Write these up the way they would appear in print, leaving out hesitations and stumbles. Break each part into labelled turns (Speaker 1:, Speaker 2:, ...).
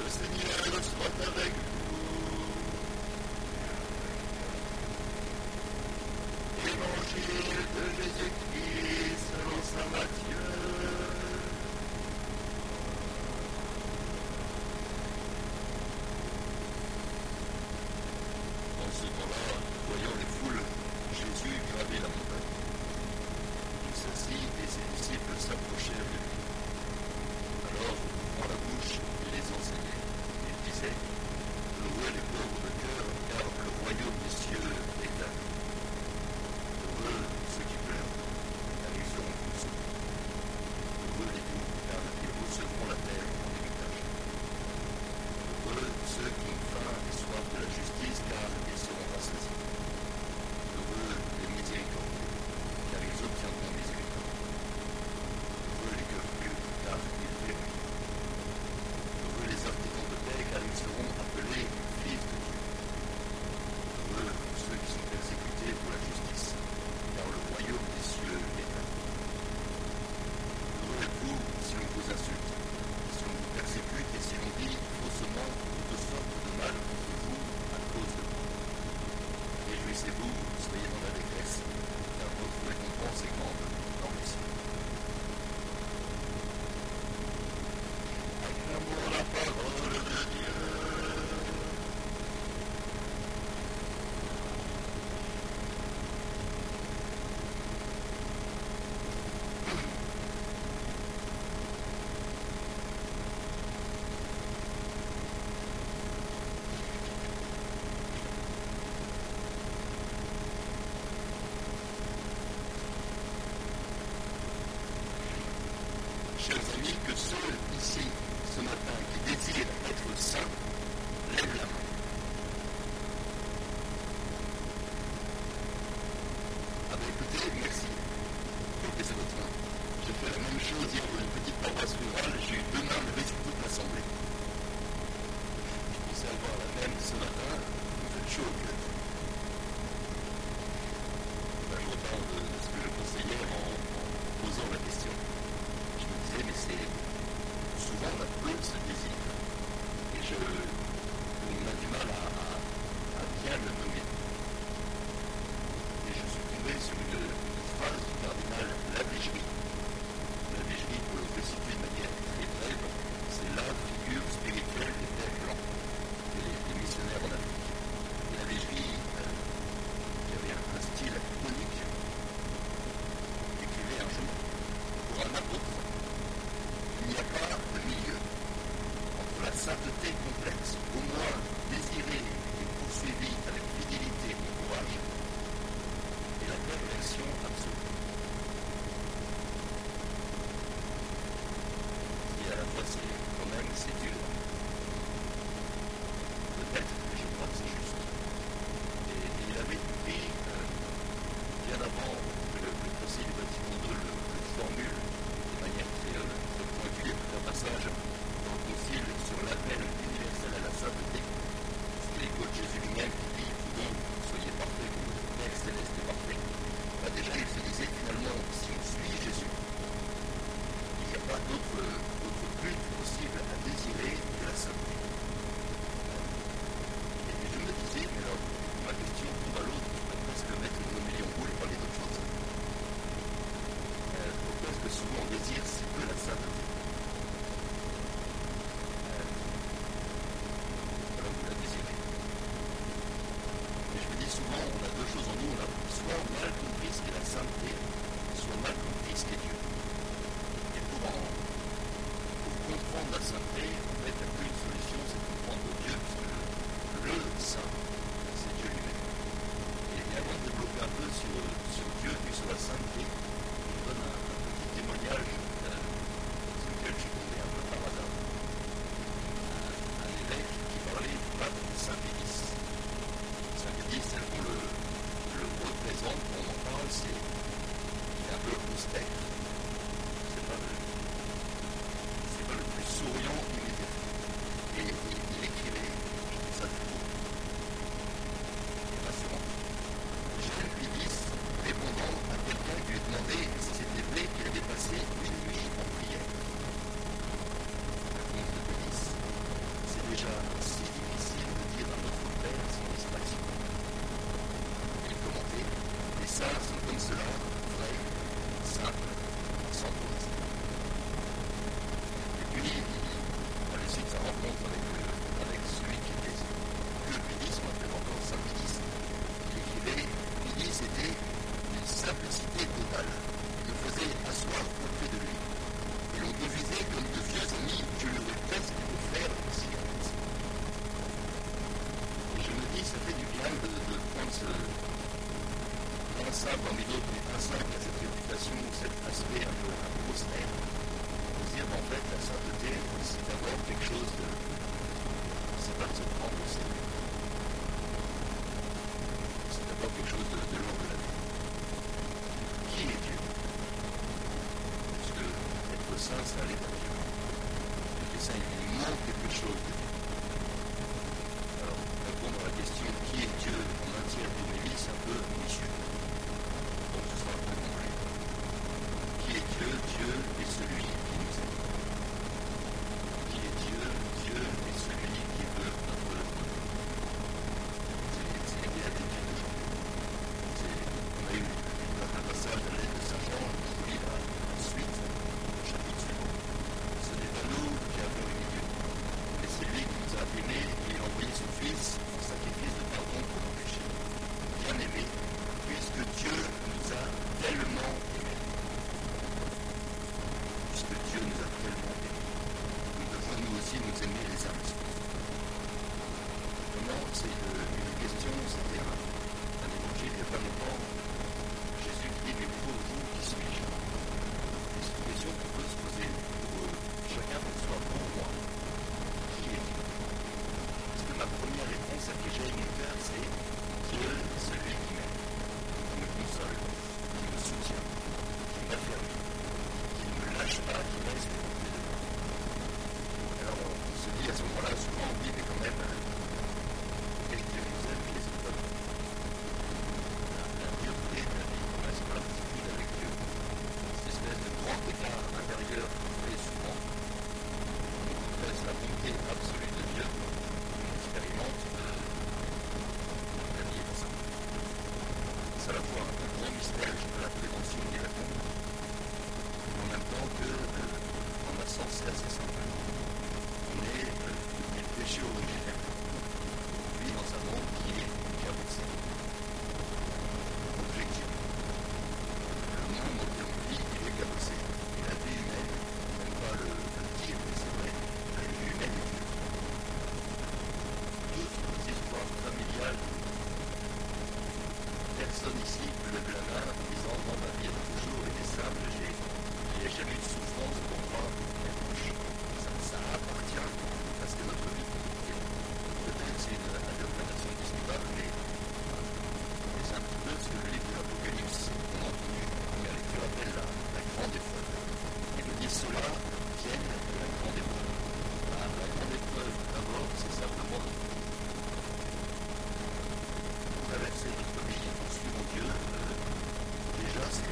Speaker 1: Seigneur soit avec vous. Évangile de Jésus-Christ selon saint Matthieu. En ce temps-là, voyant les foules, Jésus gravit la montagne. Il s'assit et ses disciples s'approchèrent de lui. Alors, ouvrant la bouche, il les enseignait. Il disait: Heureux les pauvres de cœur, car le royaume des cieux est à eux. Heureux ceux qui pleurent, car ils seront consolés. Heureux les doux, car ils recevront la terre en héritage. Heureux ceux qui ont faim et soif de la justice, car ils seront rassasiés. Heureux les miséricordieux, car ils obtiendront miséricorde. Heureux les cœurs purs, car ils verront. Heureux les artisans de paix, car ils seront appelés fils de Dieu. Heureux ceux qui sont persécutés pour la justice, car le royaume des cieux est à eux. Heureux êtes-vous si l'on vous insulte, si l'on vous persécute et si l'on dit faussement toutes sortes de mal contre vous à cause de moi. Réjouissez-vous, soyez dans l'allégresse, car votre récompense est grande dans les cieux. Acclamons la parole de Dieu. Chers amis, que ceux ici, ce matin, qui désirent être saints, lèvent la main. Ah ben écoutez, merci. Écoutez, c'est votre main. J'ai fait la même chose hier pour une petite paroisse rurale, j'ai eu 2 mains levées sur toute l'assemblée. Je pensais avoir la même ce matin, vous faites chaud au cœur. Là, je reparle de ce que je pensais hier en posant la question. Mais c'est souvent on a peu ce désir et on a du mal à bien le nommer. Et je suis tombé sur une phrase du cardinal Lavégerie. Lavégerie, pour le resituer de manière très brève, c'est la figure spirituelle des pères blancs, des missionnaires en Afrique. Et Lavégerie, qui avait un style unique, écrivait un jour: pour un apôtre, il n'y a pas de milieu entre la sainteté complexe, au moins désirée et poursuivie avec fidélité et courage, et la perfection absolue. Et à la fois, c'est dur. Peut-être, mais je crois que c'est juste. Et il avait compris bien avant que le Concile Vatican II le formule de manière très pointue, un passage dans le Concile sur l'appel universel à la sainteté. C'est l'écho de Jésus lui-même qui dit: vous donc, soyez parfaits comme votre Père céleste est parfait. Bah déjà, il se disait finalement, si on suit Jésus, il n'y a pas d'autre but possible à désirer que la sainteté. Et je me disais, mais alors, ma question tombe à l'autre, je peux presque mettre une homélie en boule et parler d'autre chose. Pourquoi est-ce que souvent on désire si peu la sainteté? Alors vous la désirez. Mais je me dis souvent, on a 2 choses en nous, on a soit mal compris ce qu'est la sainteté, soit mal compris ce qu'est Dieu. Et pour comprendre la sainteté, en fait, il n'y a qu'une solution, c'est comprendre Dieu, puisque le saint, c'est Dieu lui-même. Et avant de développer un peu sur Dieu et sur la sainteté, je vous donne un petit témoignage sur lequel je suis tombé un peu par hasard. Un évêque qui parlait du pape Saint-Pédis. Saint-Pédis, tellement le représente, quand on en parle, il est un peu austère. C'est pas le plus souriant immédiatement. fait, la sainteté, c'est d'abord quelque chose de... C'est pas de se prendre au sérieux. C'est d'abord quelque chose de l'ordre de la vie. Qui est Dieu? Parce que être saint, c'est aller vers Dieu. Et ça, il manque quelque chose de Dieu. Alors, répondre à la question qui est Dieu en un tiers d'une église, c'est un peu ambitieux. Donc ce sera un peu complet. Qui est Dieu? Dieu est celui qui nous aime. Qui est Dieu? Dieu est celui qui veut notre bonheur. C'est les béatitudes d'aujourd'hui. On a eu un passage de la lettre de Saint Jean, je vous lis la suite, au chapitre suivant. Ce n'est pas nous qui avons aimé Dieu, mais c'est lui qui nous a aimés et il a envoyé son Fils en sacrifice de pardon pour nos péchés. Bien aimé, puisque Dieu nous a tellement aimés. Puisque Dieu nous a tellement aimés, nous devons nous aussi nous aimer les uns les autres. Vraiment, c'est une question, c'était un évangile il y a pas longtemps. Jésus dit, mais pour vous, qui suis-je? Et c'est une question qu'on peut se poser pour chacun pour soi, pour moi. Qui est Dieu? Parce que ma première réponse à qui j'ai mon Père, c'est Dieu, celui qui m'aime, qui me console, qui me soutient, qui m'affermit, qui ne me lâche pas, qui reste auprès de moi. Alors on se dit à ce moment-là, souvent on dit, mais quand même, quel Dieu nous aime, les épreuves. La dureté de la vie commence par l'aptitude avec Dieu. Cette espèce de grand écart intérieur qu'on fait souvent, on confesse la bonté absolue de Dieu, on expérimente la vie est ça. C'est à la fois un grand mystère de la prévention des réponses, en même temps que, en un sens, c'est assez simple. On est du péché originel. On vit dans un monde qui est cabossé. Objectif. Le monde dans lequel on vit, il est cabossé. Et la vie humaine, même pas le dire, mais c'est vrai, la vie humaine est dure. Toutes les histoires familiales, personne ici peut lever la main en disant non, ma vie a toujours été simple, il n'y a jamais eu de souffrance pour moi, mes proches. Ça appartient à ce que notre vie est. Peut-être c'est une interprétation discutable, mais c'est un petit peu ce que le livre de l'Apocalypse, on a entendu, la lecture appelle la grande épreuve. Il nous dit cela viennent de la grande épreuve. La grande épreuve, d'abord, c'est simplement traverser notre vie en suivant Dieu, déjà c'est.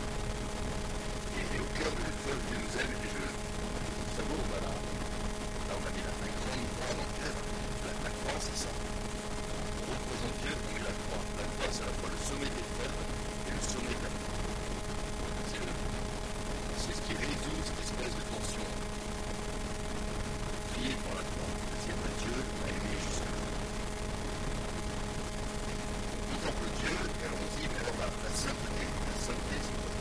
Speaker 1: Et au cœur de l'épreuve, Dieu nous aime, et je savoure, voilà. Là on a mis la grande croix dans le cœur. La croix, c'est ça. On représente Dieu, on met la croix. La croix, c'est à la fois le sommet des l'épreuve et le sommet de la vie. C'est ce qui résout cette espèce de tension. Prier pour la croix, c'est que Dieu m'a aimé jusqu'à là. On contemple Dieu, et alors on dit, mais alors la sainteté, c'est quoi?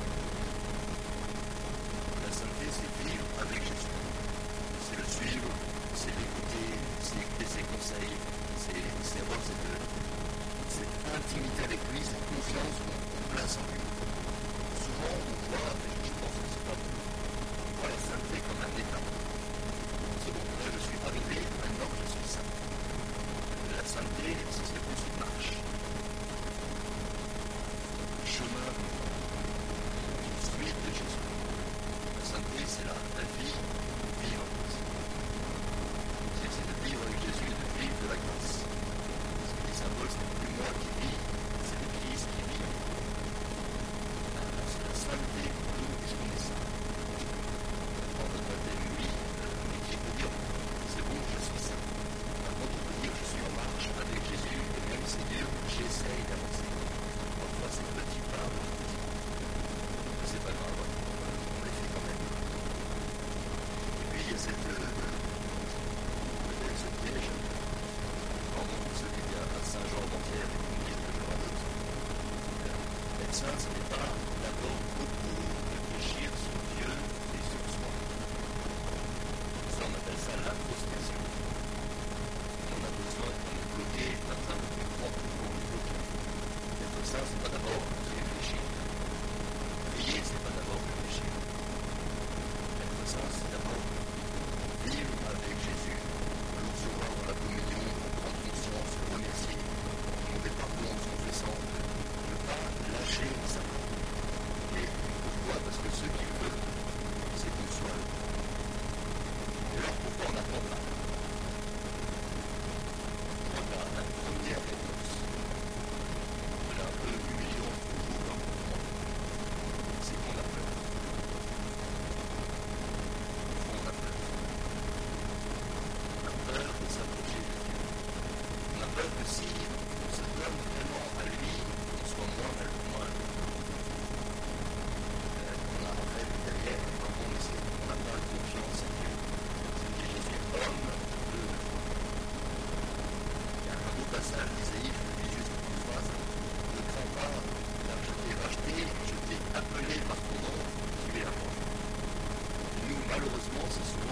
Speaker 1: La sainteté, c'est vivre avec Jésus. C'est le suivre, c'est l'écouter, c'est écouter ses conseils, c'est avoir cette intimité avec lui, cette confiance qu'on place en lui. Souvent, on voit, et je pense que c'est pas bon, on voit la sainteté comme un état. C'est bon, là je suis arrivé, maintenant je suis saint. La sainteté, c'est ce qu'on se marche. Le chemin d'une suite de Jésus. La sainteté, c'est la vie, vivre. C'est de vivre avec Jésus et de vivre de la grâce. Ce qui est symbole, ce n'est plus moi qui vis, c'est l'Église qui vit. C'est la sainteté pour nous, c'est sûr.